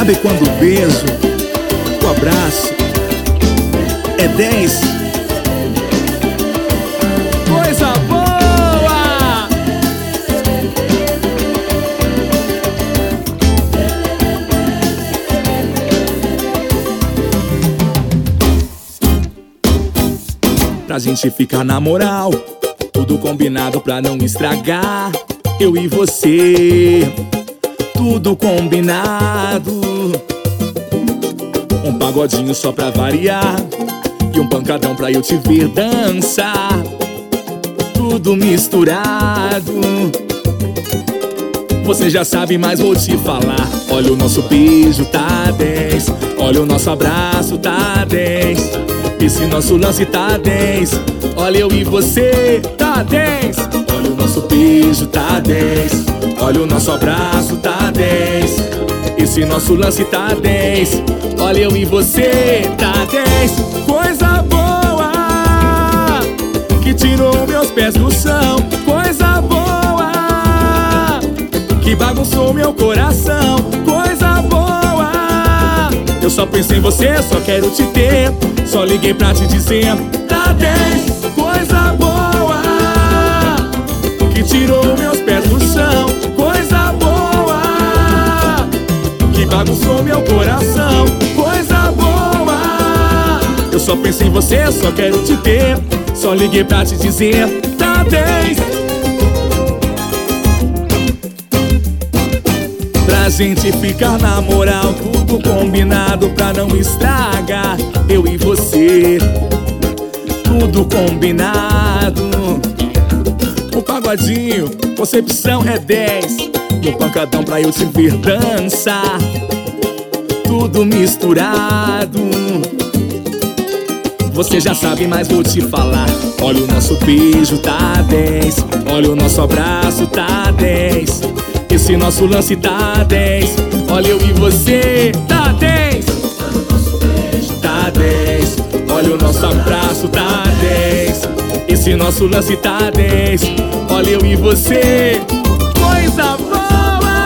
Sabe quando o beijo, o abraço é 10? Coisa boa! Pra gente ficar na moral, tudo combinado pra não estragar. Eu e você, tudo combinado. Um pagodinho só pra variar e um pancadão pra eu te ver dançar. Tudo misturado. Você já sabe, mas vou te falar. Olha, o nosso beijo tá 10. Olha, o nosso abraço tá 10. Esse nosso lance tá 10. Olha, eu e você tá 10. Olha, o nosso beijo tá 10. Olha, o nosso abraço tá 10. Esse nosso lance tá 10. Olha, eu e você tá 10. Coisa boa que tirou meus pés do chão. Coisa boa que bagunçou meu coração. Coisa boa, eu só penso em você, só quero te ter. Só liguei pra te dizer, tá 10. Coisa boa que tirou meus pés do chão. Coisa boa que bagunçou meu coração. Coisa boa, eu só penso em você, só quero te ter. Só liguei pra te dizer, tá 10. Pra gente ficar na moral, tudo combinado pra não estragar. Eu e você, tudo combinado. O pagodinho, concepção é 10. E o pancadão pra eu te ver dançar. Tudo misturado. Você já sabe, mas vou te falar. Olha, o nosso beijo tá 10. Olha, o nosso abraço tá 10. Esse nosso lance tá 10. Olha, eu e você tá 10. Olha, o nosso beijo tá 10. Olha, o nosso abraço tá 10. Esse nosso lance tá 10. Olha, eu e você. Coisa boa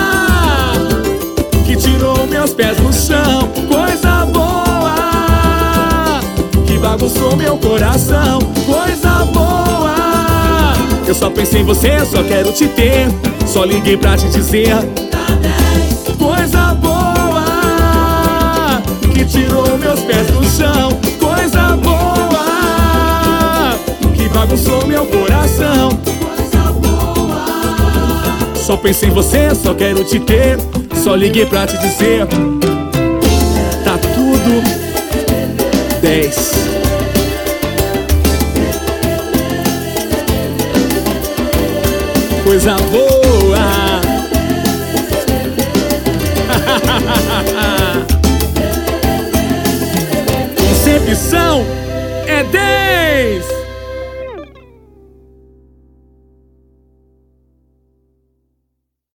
que tirou meus pés do chão. Coisa boa que bagunçou meu coração. Coisa boa, eu só penso em você, só quero te ter. Só liguei pra te dizer, tá 10. Coisa boa que tirou meus pés do chão. Coisa boa que bagunçou meu coração. Coisa boa, só penso em você, só quero te ter. Só liguei pra te dizer, tá tudo 10. Coisa boa. Concepção é 10.